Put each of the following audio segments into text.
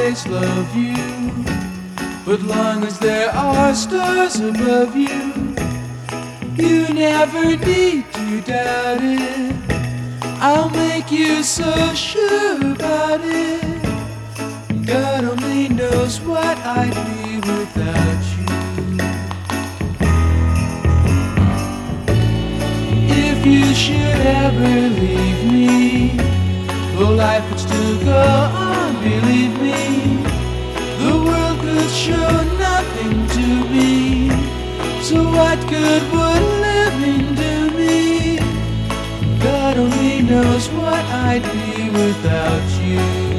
always love you. But long as there are stars above you, you never need to doubt it. I'll make you so sure about it. God only knows what I'd be without you. If you should ever leave me, though life would still go on, believe me, the world could show nothing to me. So what good would living do me? God only knows what I'd be without you.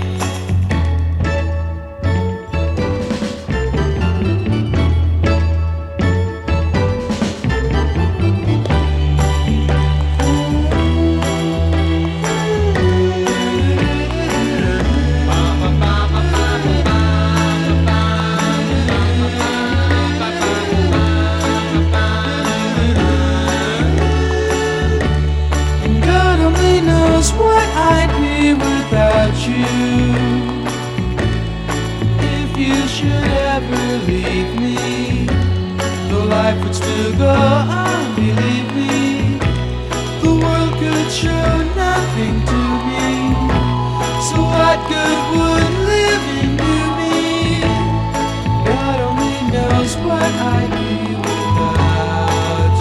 What I'd be without you. If you should ever leave me, though life would still go on, believe me, the world could show nothing to me. So what good would living do me? God only knows what I'd be without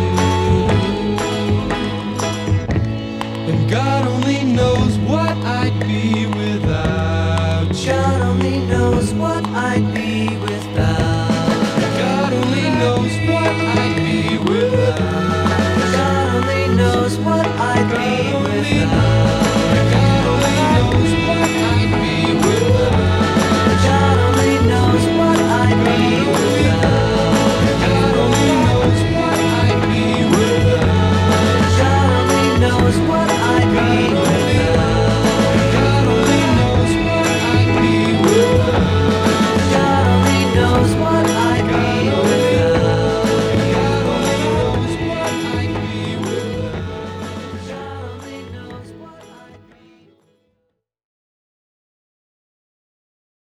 you. And God only knows what I'd be without you. God only knows what I'd be without. God only knows what I'd be without. God only knows what I'd be without. God only knows what I'd be without. God only knows what I'd be without. God only knows what I'd be without. God only knows what I'd be without. God only knows what I'd be without. God only knows what